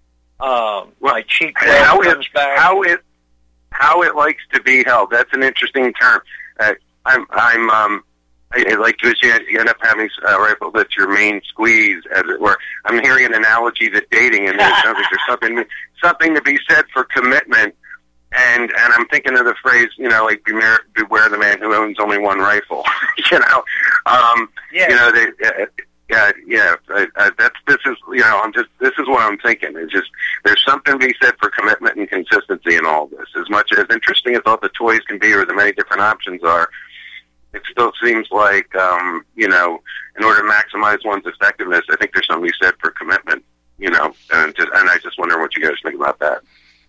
Uh, well, my cheek how comes it, back. How it how it likes to be held. That's an interesting term. Uh, I'm I'm um I, I like to say you end up having a rifle that's your main squeeze, as it were. I'm hearing an analogy that dating, and it sounds like there's something something to be said for commitment. And and I'm thinking of the phrase, you know, like beware, beware the man who owns only one rifle. you know, um, yeah. you know, they, uh, yeah, yeah. Uh, uh, that's this is, you know, I'm just this is what I'm thinking. It's just there's something to be said for commitment and consistency in all this. As much as interesting as all the toys can be, or the many different options are, it still seems like, um, you know, in order to maximize one's effectiveness, I think there's something to be said for commitment. You know, and just and I just wonder what you guys think about that.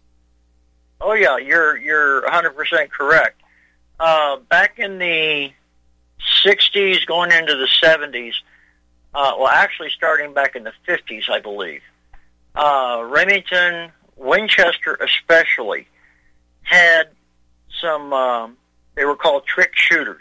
Oh yeah, you're you're one hundred percent correct. Uh, back in the sixties, going into the seventies, uh, well, actually starting back in the fifties, I believe, uh, Remington, Winchester especially, had some. Um, they were called trick shooters,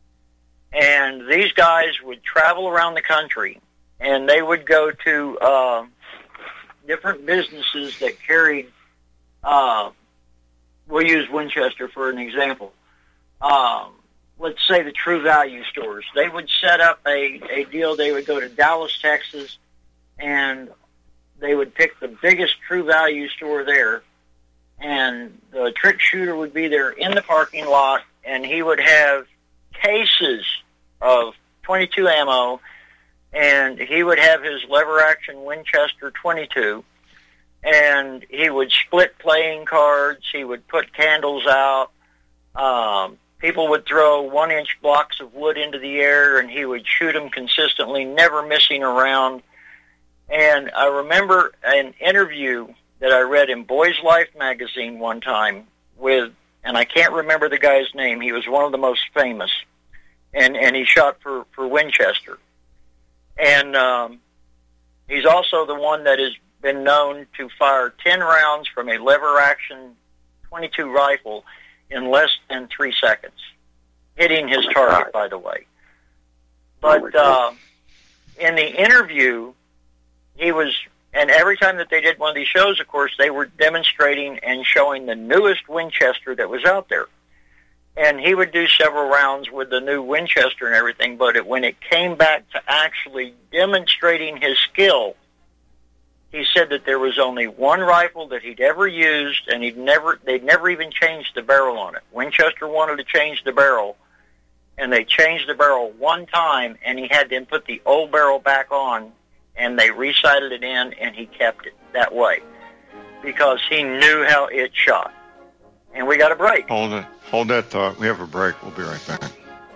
and these guys would travel around the country, and they would go to uh, different businesses that carried. Uh, We'll use Winchester for an example. Um, let's say the True Value stores. They would set up a, a deal. They would go to Dallas, Texas, and they would pick the biggest True Value store there. And the trick shooter would be there in the parking lot, and he would have cases of twenty-two ammo, and he would have his lever-action Winchester twenty-two. And he would split playing cards. He would put candles out. Um, people would throw one-inch blocks of wood into the air, and he would shoot them consistently, never missing a round. And I remember an interview that I read in Boys Life magazine one time with, and I can't remember the guy's name. He was one of the most famous. and and he shot for for Winchester, and um, he's also the one that has been known to fire ten rounds from a lever action twenty-two rifle in less than three seconds, hitting his target, by the way. But uh, in the interview, he was, and every time that they did one of these shows, of course, they were demonstrating and showing the newest Winchester that was out there. And he would do several rounds with the new Winchester and everything, but it, when it came back to actually demonstrating his skill, he said that there was only one rifle that he'd ever used, and he'd never, they'd never even changed the barrel on it. Winchester wanted to change the barrel, and they changed the barrel one time, and he had them put the old barrel back on, and they resighted it in, and he kept it that way because he knew how it shot. And we got a break. Hold it. Hold that thought. We have a break. We'll be right back.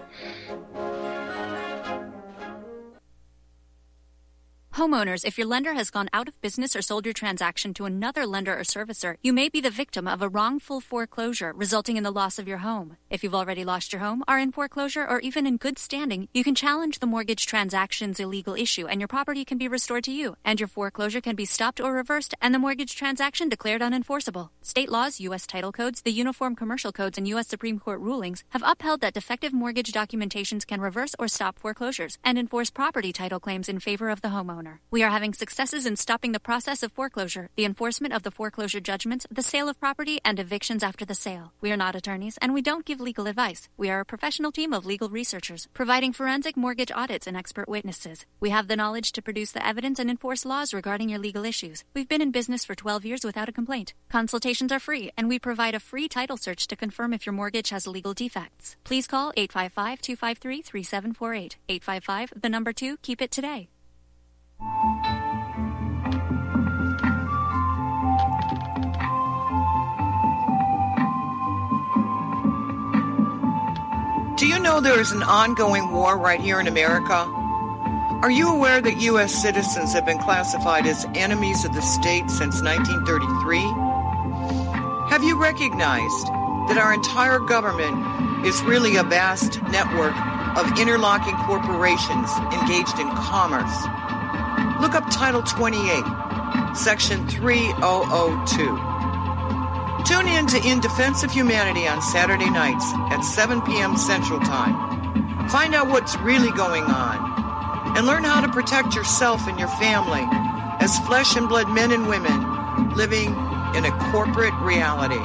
Homeowners, if your lender has gone out of business or sold your transaction to another lender or servicer, you may be the victim of a wrongful foreclosure resulting in the loss of your home. If you've already lost your home, are in foreclosure, or even in good standing, you can challenge the mortgage transaction's illegal issue and your property can be restored to you, and your foreclosure can be stopped or reversed and the mortgage transaction declared unenforceable. State laws, U S title codes, the Uniform Commercial Codes, and U S Supreme Court rulings have upheld that defective mortgage documentations can reverse or stop foreclosures and enforce property title claims in favor of the homeowner. We are having successes in stopping the process of foreclosure, the enforcement of the foreclosure judgments, the sale of property, and evictions after the sale. We are not attorneys, and we don't give legal advice. We are a professional team of legal researchers, providing forensic mortgage audits and expert witnesses. We have the knowledge to produce the evidence and enforce laws regarding your legal issues. We've been in business for twelve years without a complaint. Consultations are free, and we provide a free title search to confirm if your mortgage has legal defects. Please call eight five five, two five three, three seven four eight. eight five five, the number two, keep it today. Do you know there is an ongoing war right here in America? Are you aware that U S citizens have been classified as enemies of the state since nineteen thirty-three? Have you recognized that our entire government is really a vast network of interlocking corporations engaged in commerce? Look up Title twenty-eight, Section three thousand two. Tune in to In Defense of Humanity on Saturday nights at seven p.m. Central Time. Find out what's really going on and learn how to protect yourself and your family as flesh and blood men and women living in a corporate reality.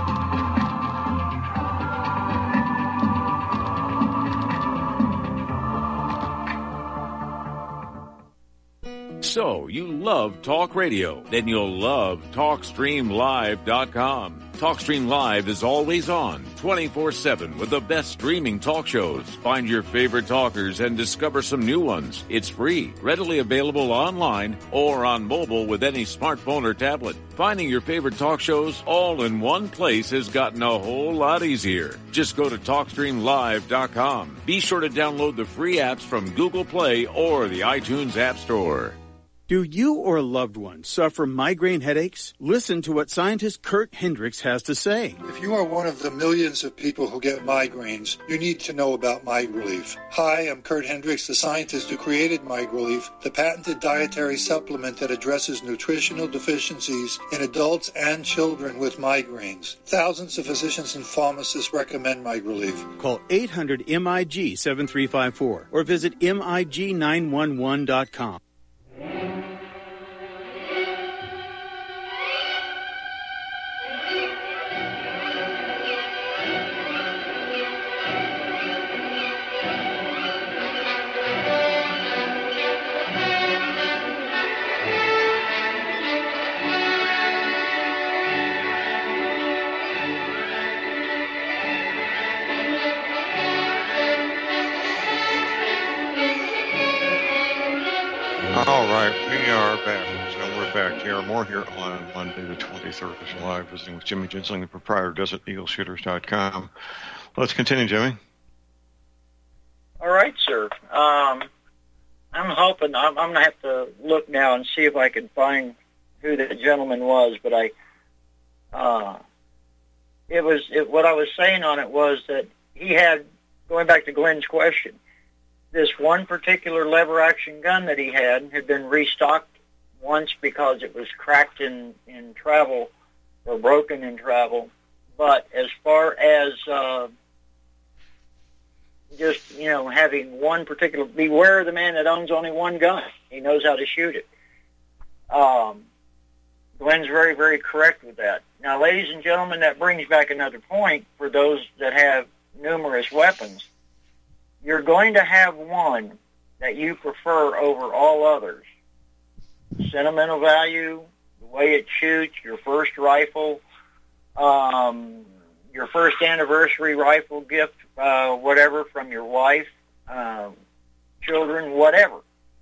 So, you love talk radio? Then you'll love talk stream live dot com. TalkStream Live is always on, twenty-four seven, with the best streaming talk shows. Find your favorite talkers and discover some new ones. It's free, readily available online or on mobile with any smartphone or tablet. Finding your favorite talk shows all in one place has gotten a whole lot easier. Just go to talk stream live dot com. Be sure to download the free apps from Google Play or the iTunes App Store. Do you or a loved one suffer migraine headaches? Listen to what scientist Kurt Hendricks has to say. If you are one of the millions of people who get migraines, you need to know about MigRelief. Hi, I'm Kurt Hendricks, the scientist who created MigRelief, the patented dietary supplement that addresses nutritional deficiencies in adults and children with migraines. Thousands of physicians and pharmacists recommend MigRelief. Call eight hundred M I G seven three five four or visit M I G nine one one dot com. All right, we are back. So we're back here. More here on Monday, the twenty-third of July, visiting with Jimmy Gensling, the proprietor of Desert Eagle Shooters dot com. Let's continue, Jimmy. All right, sir. Um, I'm hoping, I'm, I'm going to have to look now and see if I can find who the gentleman was, but I, uh, it was, it, what I was saying on it was that he had going back to Glenn's question, this one particular lever-action gun that he had had been restocked once because it was cracked in, in travel or broken in travel. But as far as uh, just, you know, having one particular, beware of the man that owns only one gun. He knows how to shoot it. Um, Glenn's very, very correct with that. Now, ladies and gentlemen, that brings back another point for those that have numerous weapons. You're going to have one that you prefer over all others. Sentimental value, the way it shoots, your first rifle, um, your first anniversary rifle gift, uh, whatever, from your wife, um, children, whatever.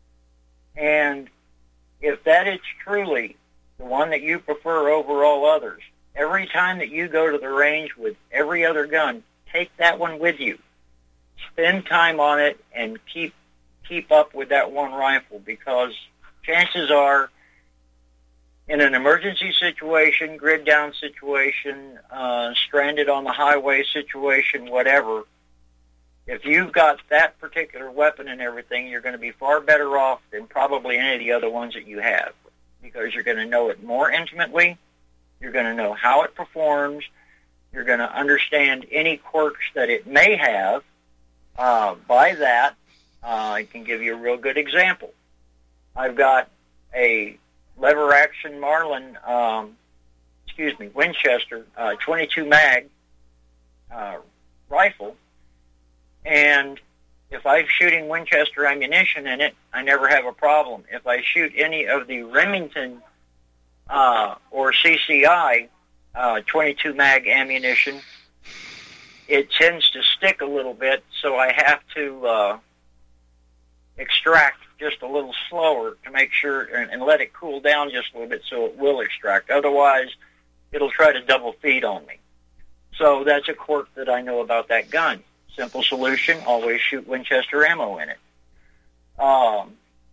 And if that is truly the one that you prefer over all others, every time that you go to the range with every other gun, take that one with you. Spend time on it and keep keep up with that one rifle, because chances are, in an emergency situation, grid down situation, uh, stranded on the highway situation, whatever, if you've got that particular weapon and everything, you're going to be far better off than probably any of the other ones that you have, because you're going to know it more intimately, you're going to know how it performs, you're going to understand any quirks that it may have. Uh, by that, uh, I can give you a real good example. I've got a lever-action Marlin, um, excuse me, Winchester uh, twenty-two mag uh, rifle, and if I'm shooting Winchester ammunition in it, I never have a problem. If I shoot any of the Remington uh, or C C I uh, twenty-two mag ammunition, it tends to stick a little bit, so I have to uh, extract just a little slower to make sure, and, and let it cool down just a little bit so it will extract. Otherwise, it'll try to double feed on me. So that's a quirk that I know about that gun. Simple solution, always shoot Winchester ammo in it. Um,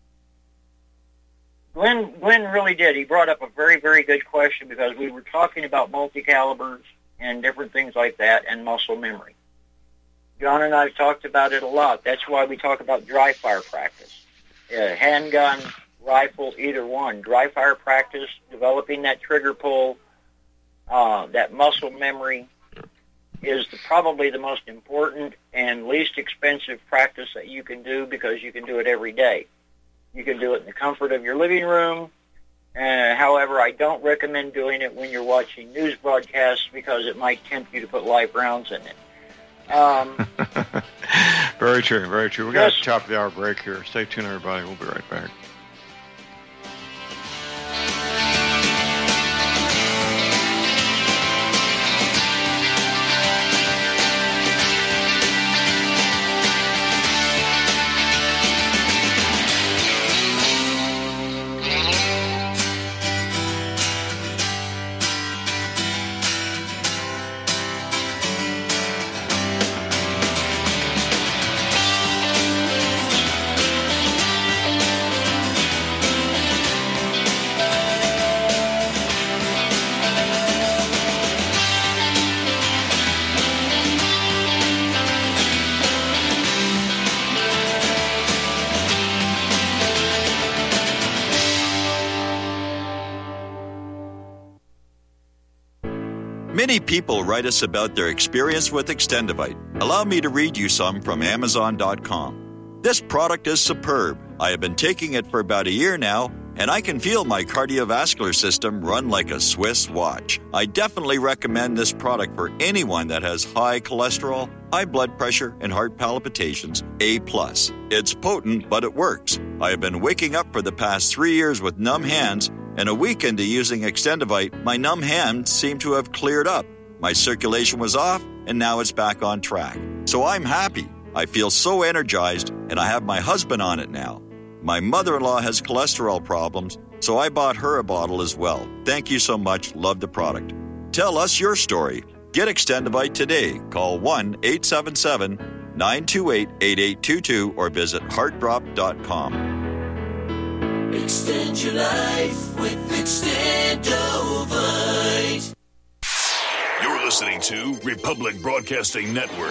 Glenn, Glenn really did. He brought up a very, very good question, because we were talking about multi-calibers and different things like that, and muscle memory. John and I have talked about it a lot. That's why we talk about dry fire practice. Uh, handgun, rifle, either one. Dry fire practice, developing that trigger pull, uh, that muscle memory is the, probably the most important and least expensive practice that you can do, because you can do it every day. You can do it in the comfort of your living room. Uh, however, I don't recommend doing it when you're watching news broadcasts, because it might tempt you to put live rounds in it. Um, very true, very true. We got a top of the hour break here. Stay tuned, everybody. We'll be right back. Many people write us about their experience with Extendivite. Allow me to read you some from Amazon dot com. This product is superb. I have been taking it for about a year now, and I can feel my cardiovascular system run like a Swiss watch. I definitely recommend this product for anyone that has high cholesterol, high blood pressure, and heart palpitations, A plus. It's potent, but it works. I have been waking up for the past three years with numb hands, and a week into using Extendivite, my numb hands seem to have cleared up. My circulation was off, and now it's back on track. So I'm happy. I feel so energized, and I have my husband on it now. My mother-in-law has cholesterol problems, so I bought her a bottle as well. Thank you so much. Love the product. Tell us your story. Get Extendivite today. Call one eight seven seven, nine two eight, eight eight two two or visit heart drop dot com. Extend your life with Extendovite. You're listening to Republic Broadcasting Network